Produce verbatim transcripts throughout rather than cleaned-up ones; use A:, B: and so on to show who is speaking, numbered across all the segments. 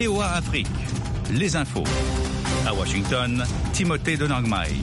A: V O A Afrique, les infos. À Washington, Timothée de Nangmai.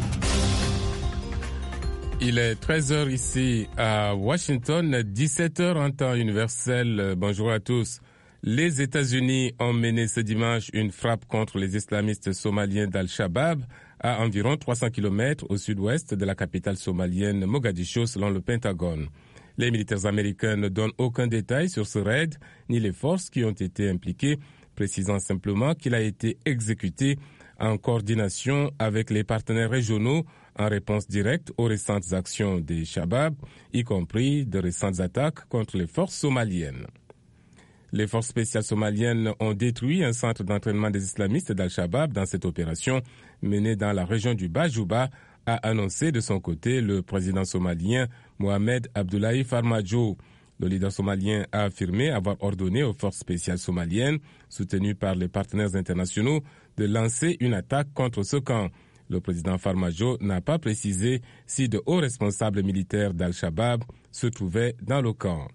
B: Il est treize heures ici à Washington, dix-sept heures en temps universel. Bonjour à tous. Les États-Unis ont mené ce dimanche une frappe contre les islamistes somaliens d'Al-Shabaab à environ trois cents kilomètres au sud-ouest de la capitale somalienne Mogadiscio, selon le Pentagone. Les militaires américains ne donnent aucun détail sur ce raid, ni les forces qui ont été impliquées, précisant simplement qu'il a été exécuté en coordination avec les partenaires régionaux en réponse directe aux récentes actions des Shabab, y compris de récentes attaques contre les forces somaliennes. Les forces spéciales somaliennes ont détruit un centre d'entraînement des islamistes d'Al-Shabaab dans cette opération menée dans la région du Bajouba, a annoncé de son côté le président somalien Mohamed Abdullahi Farmajo. Le leader somalien a affirmé avoir ordonné aux forces spéciales somaliennes, soutenues par les partenaires internationaux, de lancer une attaque contre ce camp. Le président Farmajo n'a pas précisé si de hauts responsables militaires d'Al-Shabaab se trouvaient dans le camp.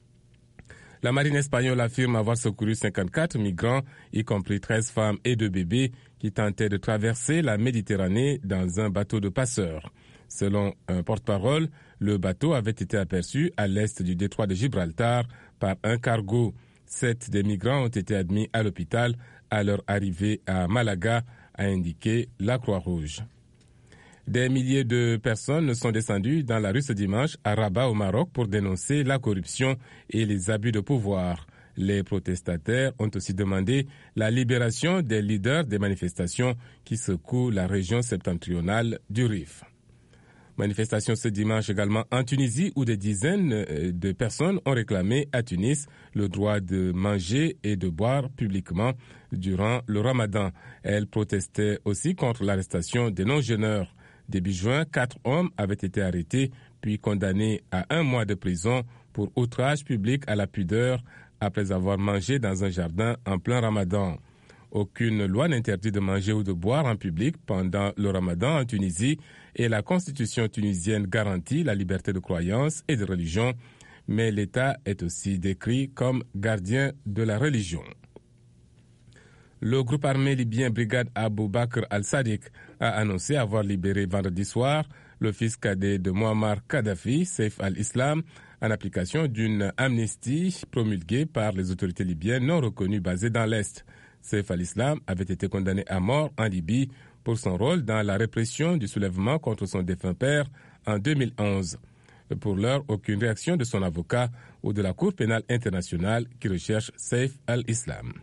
B: La marine espagnole affirme avoir secouru cinquante-quatre migrants, y compris treize femmes et deux bébés, qui tentaient de traverser la Méditerranée dans un bateau de passeurs. Selon un porte-parole, le bateau avait été aperçu à l'est du détroit de Gibraltar par un cargo. Sept des migrants ont été admis à l'hôpital à leur arrivée à Malaga, a indiqué la Croix-Rouge. Des milliers de personnes sont descendues dans la rue ce dimanche à Rabat au Maroc pour dénoncer la corruption et les abus de pouvoir. Les protestataires ont aussi demandé la libération des leaders des manifestations qui secouent la région septentrionale du Rif. Manifestation ce dimanche également en Tunisie où des dizaines de personnes ont réclamé à Tunis le droit de manger et de boire publiquement durant le Ramadan. Elles protestaient aussi contre l'arrestation des non-jeûneurs. Début juin, quatre hommes avaient été arrêtés puis condamnés à un mois de prison pour outrage public à la pudeur après avoir mangé dans un jardin en plein Ramadan. Aucune loi n'interdit de manger ou de boire en public pendant le Ramadan en Tunisie et la constitution tunisienne garantit la liberté de croyance et de religion, mais l'État est aussi décrit comme gardien de la religion. Le groupe armé libyen Brigade Abou Bakr al-Sadiq a annoncé avoir libéré vendredi soir le fils cadet de Muammar Kadhafi, Saif al-Islam, en application d'une amnistie promulguée par les autorités libyennes non reconnues basées dans l'Est. Saif al-Islam avait été condamné à mort en Libye pour son rôle dans la répression du soulèvement contre son défunt père en deux mille onze. Pour l'heure, aucune réaction de son avocat ou de la Cour pénale internationale qui recherche Saif al-Islam.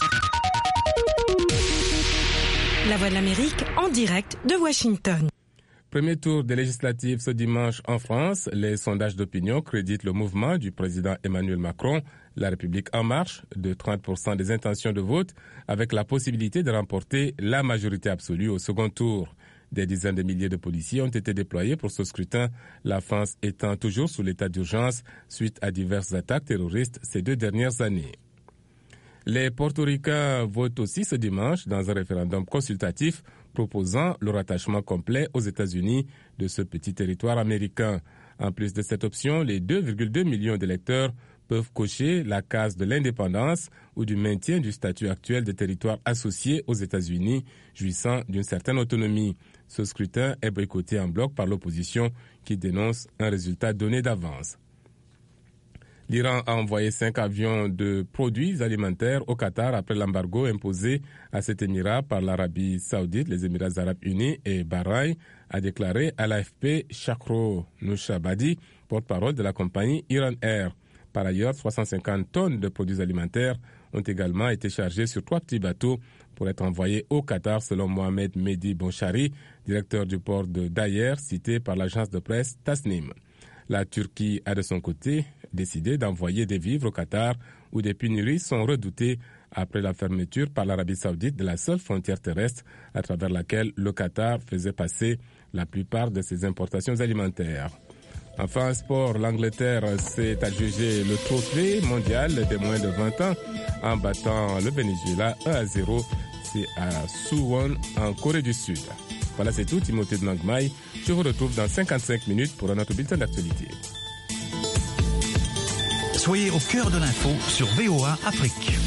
C: La Voix de l'Amérique en direct de Washington.
B: Premier tour des législatives ce dimanche en France. Les sondages d'opinion créditent le mouvement du président Emmanuel Macron, La République en marche, de trente pour cent des intentions de vote, avec la possibilité de remporter la majorité absolue au second tour. Des dizaines de milliers de policiers ont été déployés pour ce scrutin, la France étant toujours sous l'état d'urgence suite à diverses attaques terroristes ces deux dernières années. Les Portoricains votent aussi ce dimanche dans un référendum consultatif proposant le rattachement complet aux États-Unis de ce petit territoire américain. En plus de cette option, les deux virgule deux millions d'électeurs peuvent cocher la case de l'indépendance ou du maintien du statut actuel de territoire associé aux États-Unis, jouissant d'une certaine autonomie. Ce scrutin est boycotté en bloc par l'opposition qui dénonce un résultat donné d'avance. L'Iran a envoyé cinq avions de produits alimentaires au Qatar après l'embargo imposé à cet émirat par l'Arabie saoudite, les Émirats arabes unis et Bahreïn, a déclaré à l'A F P Chakro Nushabadi, porte-parole de la compagnie Iran Air. Par ailleurs, trois cent cinquante tonnes de produits alimentaires ont également été chargées sur trois petits bateaux pour être envoyés au Qatar, selon Mohamed Mehdi Bonchari, directeur du port de Daher, cité par l'agence de presse Tasnim. La Turquie a de son côté décidé d'envoyer des vivres au Qatar où des pénuries sont redoutées après la fermeture par l'Arabie saoudite de la seule frontière terrestre à travers laquelle le Qatar faisait passer la plupart de ses importations alimentaires. Enfin, en sport, l'Angleterre s'est adjugé le trophée mondial des moins de vingt ans en battant le Venezuela un à zéro. C'est à Suwon en Corée du Sud. Voilà, c'est tout. Timothée de Nangmai. Je vous retrouve dans cinquante-cinq minutes pour un autre bulletin d'actualité.
A: Soyez au cœur de l'info sur V O A Afrique.